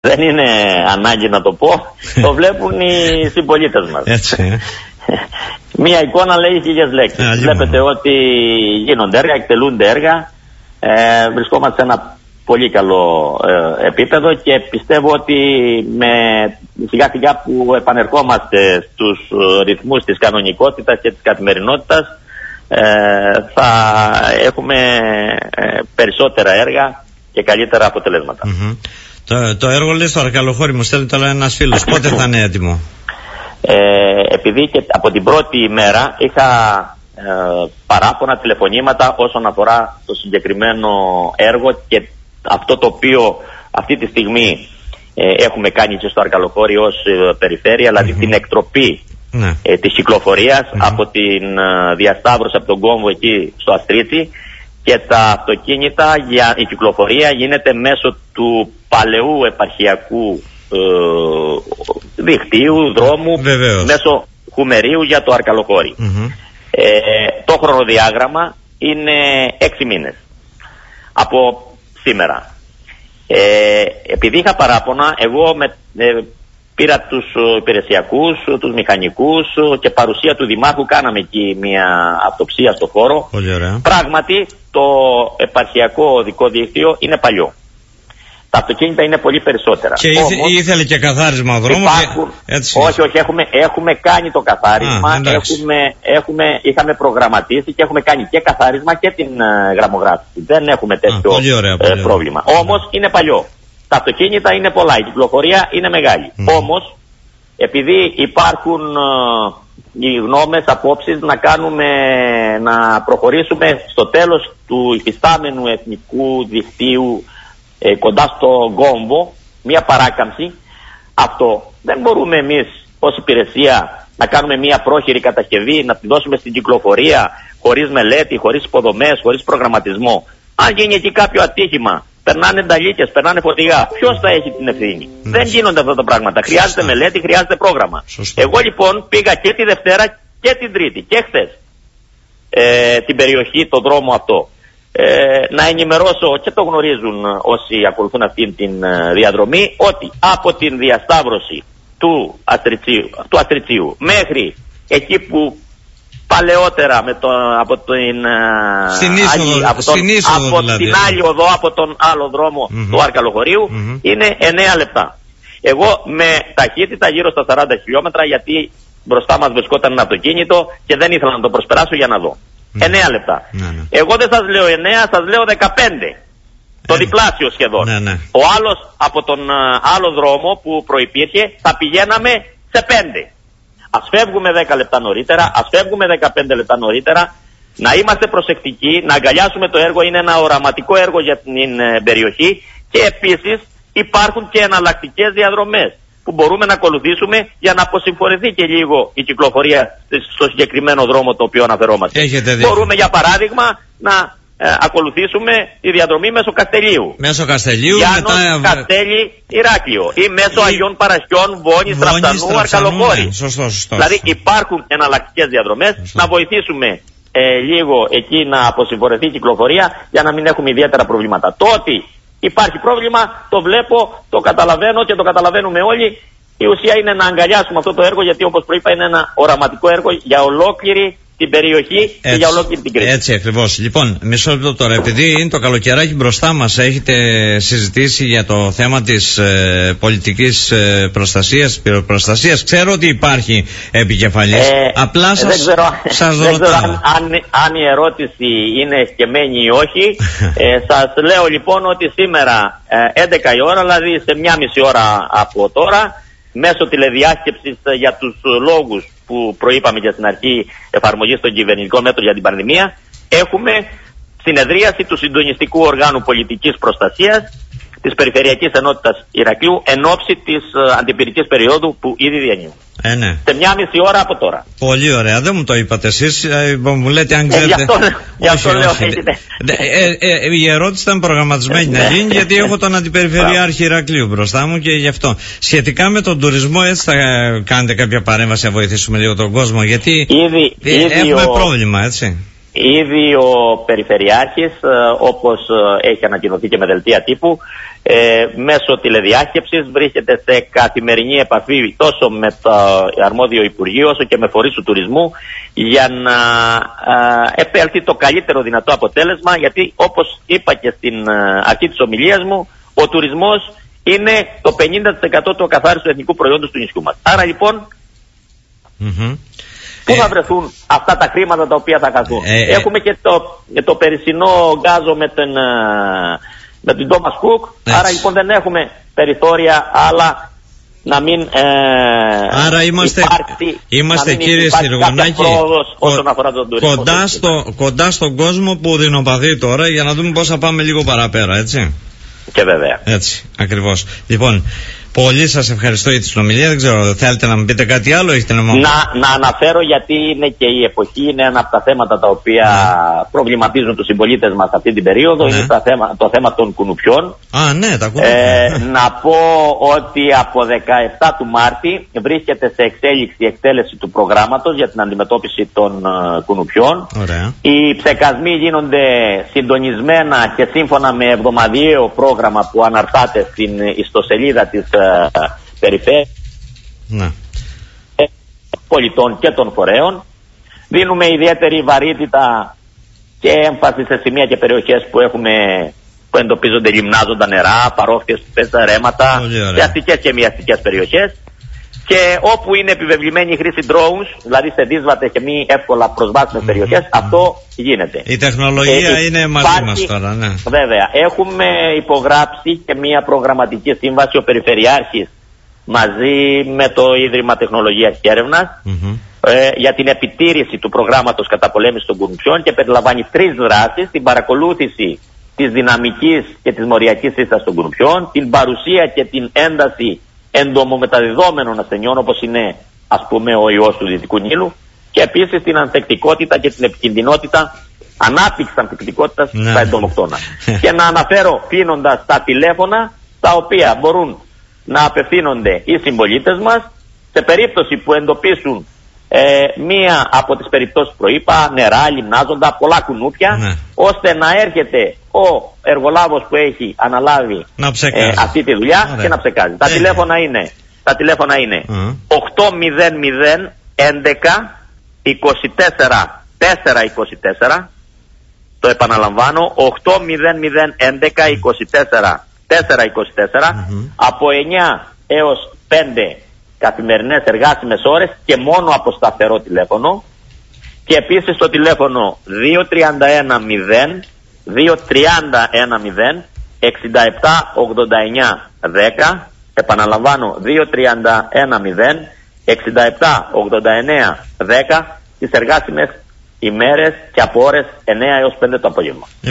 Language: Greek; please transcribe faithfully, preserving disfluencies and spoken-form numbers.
Δεν είναι ανάγκη να το πω, το βλέπουν οι συμπολίτες μας. Έτσι. Μία εικόνα λέει χίλιες λέξεις. Yeah, Βλέπετε yeah. ότι γίνονται έργα, εκτελούνται έργα. Ε, βρισκόμαστε σε ένα πολύ καλό ε, επίπεδο και πιστεύω ότι με σιγά σιγά που επανερχόμαστε στους ρυθμούς της κανονικότητας και της καθημερινότητας ε, θα έχουμε ε, περισσότερα έργα και καλύτερα αποτελέσματα. Mm-hmm. Το, το έργο λέει στο Αρκαλοχώρι, μου στέλνει τώρα ένας φίλος. Πότε θα είναι έτοιμο? Ε, επειδή και από την πρώτη ημέρα είχα ε, παράπονα, τηλεφωνήματα όσον αφορά το συγκεκριμένο έργο και αυτό το οποίο αυτή τη στιγμή ε, έχουμε κάνει και στο Αρκαλοχώρι ως ε, περιφέρεια, δηλαδή mm-hmm. την εκτροπή mm-hmm. ε, της κυκλοφορίας mm-hmm. από την ε, διασταύρωση από τον κόμβο εκεί στο Αστρίτσι, και τα αυτοκίνητα, για η κυκλοφορία γίνεται μέσω του παλαιού επαρχιακού ε, δικτύου, δρόμου, Βεβαίως. μέσω Χουμερίου για το Αρκαλοχώρι. Mm-hmm. Ε, το χρονοδιάγραμμα είναι έξι μήνες από σήμερα. Ε, επειδή είχα παράπονα, εγώ με, ε, πήρα τους υπηρεσιακούς, τους μηχανικούς και παρουσία του Δημάρχου κάναμε εκεί μια αυτοψία στο χώρο. Πράγματι το επαρχιακό οδικό δίκτυο είναι παλιό. Τα αυτοκίνητα είναι πολύ περισσότερα. Και ήθε, Όμως, ήθελε και καθάρισμα δρόμου. Υπάρχουν, και... όχι, όχι, έχουμε, έχουμε κάνει το καθάρισμα. Α, έχουμε, έχουμε, είχαμε προγραμματίσει και έχουμε κάνει και καθάρισμα και την uh, γραμμογράφηση. Δεν έχουμε τέτοιο Α, πολύ ωραία, πολύ ωραία. πρόβλημα. Όμως είναι παλιό. Τα αυτοκίνητα είναι πολλά, η κυκλοφορία είναι μεγάλη. Mm. Όμως, επειδή υπάρχουν uh, οι γνώμες, απόψεις να κάνουμε, να προχωρήσουμε στο τέλος του υφιστάμενου εθνικού δικτύου ε, κοντά στο Γκόμβο, μια παράκαμψη, αυτό δεν μπορούμε εμείς ως υπηρεσία να κάνουμε μια πρόχειρη κατασκευή, να τη δώσουμε στην κυκλοφορία χωρίς μελέτη, χωρίς υποδομές, χωρίς προγραμματισμό. Αν γίνει εκεί κάποιο ατύχημα, περνάνε νταλίκες, περνάνε φορτηγά, ποιος θα έχει την ευθύνη? Mm. Δεν γίνονται αυτά τα πράγματα. Χρειάζεται Σωστά. μελέτη, χρειάζεται πρόγραμμα. Σωστά. Εγώ λοιπόν πήγα και τη Δευτέρα και την Τρίτη και χθες ε, την περιοχή, τον δρόμο αυτό. Ε, να ενημερώσω, και το γνωρίζουν όσοι ακολουθούν αυτή την ε, διαδρομή, ότι από την διασταύρωση του Αστριτσίου, του Αστριτσίου μέχρι εκεί που παλαιότερα με το, από, την, είσοδο, άλλη, από, τον, είσοδο, από δηλαδή. την άλλη οδό, από τον άλλο δρόμο mm-hmm. του Αρκαλοχωρίου mm-hmm. είναι εννέα λεπτά. Εγώ με ταχύτητα γύρω στα σαράντα χιλιόμετρα, γιατί μπροστά μας βρισκόταν ένα αυτοκίνητο και δεν ήθελα να το προσπεράσω για να δω. Mm-hmm. εννέα λεπτά. Mm-hmm. Εγώ δεν σας λέω εννέα, σας λέω δεκαπέντε. Το διπλάσιο σχεδόν. Ναι, ναι. Ο άλλος από τον uh, άλλο δρόμο που προϋπήρχε θα πηγαίναμε σε πέντε. Ας φεύγουμε δέκα λεπτά νωρίτερα, ας φεύγουμε δεκαπέντε λεπτά νωρίτερα, να είμαστε προσεκτικοί, να αγκαλιάσουμε το έργο, είναι ένα οραματικό έργο για την ε, περιοχή, και επίσης υπάρχουν και εναλλακτικές διαδρομές που μπορούμε να ακολουθήσουμε για να αποσυμφορηθεί και λίγο η κυκλοφορία στο συγκεκριμένο δρόμο το οποίο αναφερόμαστε. Μπορούμε για παράδειγμα να ε, ακολουθήσουμε τη διαδρομή μέσω Καστελίου. Μέσω Καστελίου, Γιάννος, μετά... Καστέλη, Ηράκλειο, ή μέσω ή... Αγιών Παρασκιών, Βόνης, Ραφτανού, Αρκαλοχώρη. Ναι. Σωστό, σωστό, δηλαδή σωστό. υπάρχουν εναλλακτικές διαδρομές, σωστό. Να βοηθήσουμε ε, λίγο εκεί να αποσυμφορεθεί η κυκλοφορία για να μην έχουμε ιδιαίτερα προβλήματα. Το ότι υπάρχει πρόβλημα το βλέπω, το καταλαβαίνω και το καταλαβαίνουμε όλοι. Η ουσία είναι να αγκαλιάσουμε αυτό το έργο, γιατί όπως προείπα είναι ένα οραματικό έργο για ολόκληρη την περιοχή έτσι, και για ολόκληρη την Κρήτη. Έτσι ακριβώς. Λοιπόν, μισό λεπτό τώρα. Επειδή είναι το καλοκαιράκι μπροστά μας, έχετε συζητήσει για το θέμα της ε, πολιτικής ε, προστασίας, πυροπροστασίας. Ξέρω ότι υπάρχει επικεφαλής. Ε, Απλά σας, δεν ξέρω, σας δεν ρωτάω. Ξέρω αν, αν, αν η ερώτηση είναι εσκεμμένη ή όχι. ε, σας λέω λοιπόν ότι σήμερα ε, έντεκα η ώρα, δηλαδή σε μια μισή ώρα από τώρα, μέσω τηλεδιάσκεψης για τους λόγους που προείπαμε και στην αρχή εφαρμογής των κυβερνητικών μέτρων για την πανδημία, έχουμε συνεδρίαση του συντονιστικού οργάνου πολιτικής προστασίας της Περιφερειακής Ενότητας Ηρακλείου εν ώψη της uh, αντιπυρικής περίοδου που ήδη διανύουμε. Ε, ναι. Σε μια μισή ώρα από τώρα. Πολύ ωραία. Δεν μου το είπατε εσείς. Ε, μου λέτε αν ξέρετε. Ε, γι' αυτό, γι αυτό όχι, λέω. όχι. Ε, ε, ε, η ερώτηση ήταν προγραμματισμένη να γίνει, γιατί έχω τον Αντιπεριφερειάρχη Ηρακλείου μπροστά μου και γι' αυτό. Σχετικά με τον τουρισμό, έτσι θα κάνετε κάποια παρέμβαση να βοηθήσουμε λίγο τον κόσμο, γιατί ήδη, ε, ήδη έχουμε ο... πρόβλημα, έτσι. ήδη ο Περιφερειάρχης, όπως έχει ανακοινωθεί και με δελτία τύπου, ε, μέσω τηλεδιάσκεψης βρίσκεται σε καθημερινή επαφή τόσο με το αρμόδιο Υπουργείο όσο και με φορείς του τουρισμού για να ε, επέλθει το καλύτερο δυνατό αποτέλεσμα, γιατί όπως είπα και στην αρχή της ομιλίας μου, ο τουρισμός είναι το πενήντα τοις εκατό του ακαθάριστου εθνικού προϊόντος του νησιού μας. Άρα λοιπόν, mm-hmm. πού θα βρεθούν αυτά τα χρήματα τα οποία θα χαθούν? Ε, ε, Έχουμε και το, το περσινό γκάζο με τον, με τον Thomas Cook. Έτσι. Άρα λοιπόν δεν έχουμε περιθώρια άλλα να μην ε, Άρα είμαστε, υπάρξει, είμαστε κύριε Συργωνάκη όσον αφορά τον τουρισμό. Κοντά, στο, κοντά στον κόσμο που δεινοπαθεί τώρα, για να δούμε πώς θα πάμε λίγο παραπέρα, έτσι. Και βέβαια. Έτσι, ακριβώς. Λοιπόν, πολύ σας ευχαριστώ για τη συνομιλία. Δεν ξέρω, θέλετε να μου πείτε κάτι άλλο, έχετε να μου... Να, να αναφέρω, γιατί είναι και η εποχή, είναι ένα από τα θέματα τα οποία ναι. προβληματίζουν τους συμπολίτες μας αυτή την περίοδο, ναι. είναι το θέμα, το θέμα των κουνουπιών. Α, ναι, τα κουνουπιά. Ε, να πω ότι από δεκαεπτά του Μάρτη βρίσκεται σε εξέλιξη η εκτέλεση του προγράμματος για την αντιμετώπιση των uh, κουνουπιών. Ωραία. Οι ψεκασμοί γίνονται συντονισμένα και σύμφωνα με εβδομαδιαίο πρόγραμμα που αναρτάται στην ιστοσελίδα της περιφέρειας ναι. πολιτών και των φορέων. Δίνουμε ιδιαίτερη βαρύτητα και έμφαση σε σημεία και περιοχές που έχουμε, που εντοπίζονται λιμνάζοντα νερά, παρόχθες, πέστα, ρέματα, σε αστικές και μη αστικές περιοχές, και όπου είναι επιβεβλημένη η χρήση drones, δηλαδή σε δύσβατες και μη εύκολα προσβάσιμες mm-hmm. περιοχές, αυτό γίνεται. Η τεχνολογία ε, είναι μαζί υπάρχει, μας τώρα, ναι. Βέβαια, έχουμε υπογράψει και μια προγραμματική σύμβαση ο Περιφερειάρχης μαζί με το Ίδρυμα Τεχνολογίας και Έρευνας mm-hmm. ε, για την επιτήρηση του προγράμματος καταπολέμησης των κουνουπιών, και περιλαμβάνει τρεις δράσεις: την παρακολούθηση της δυναμικής και της μοριακής σύστασης των κουνουπιών, την παρουσία και την ένταση εντομομεταδιδόμενων ασθενειών όπως είναι, ας πούμε, ο ιός του Δυτικού Νείλου, και επίσης την ανθεκτικότητα και την επικινδυνότητα, ανάπτυξη ανθεκτικότητας στα εντομοκτώνα. Και να αναφέρω κλείνοντας τα τηλέφωνα τα οποία μπορούν να απευθύνονται οι συμπολίτες μας σε περίπτωση που εντοπίσουν ε, μία από τις περιπτώσεις που προείπα, νερά, λιμνάζοντα, πολλά κουνούπια, ναι. ώστε να έρχεται ο εργολάβος που έχει αναλάβει ε, αυτή τη δουλειά. Ωραία. Και να ψεκάζει. Τα, τηλέφωνα είναι, τα τηλέφωνα είναι mm. οκτώ μηδέν μηδέν έντεκα είκοσι τέσσερα τέσσερα είκοσι τέσσερα. Το επαναλαμβάνω, οκτώ μηδέν μηδέν έντεκα είκοσι τέσσερα τέσσερα είκοσι τέσσερα mm-hmm. από εννιά έως πέντε καθημερινές εργάσιμες ώρες και μόνο από σταθερό τηλέφωνο. Και επίσης το τηλέφωνο δύο τρία ένα μηδέν δύο τρία ένα μηδέν εξήντα επτά ογδόντα εννιά δέκα. Επαναλαμβάνω, δύο τρία ένα μηδέν εξήντα επτά ογδόντα εννιά δέκα τις εργάσιμες ημέρες και από ώρες εννιά έως πέντε το απόγευμα.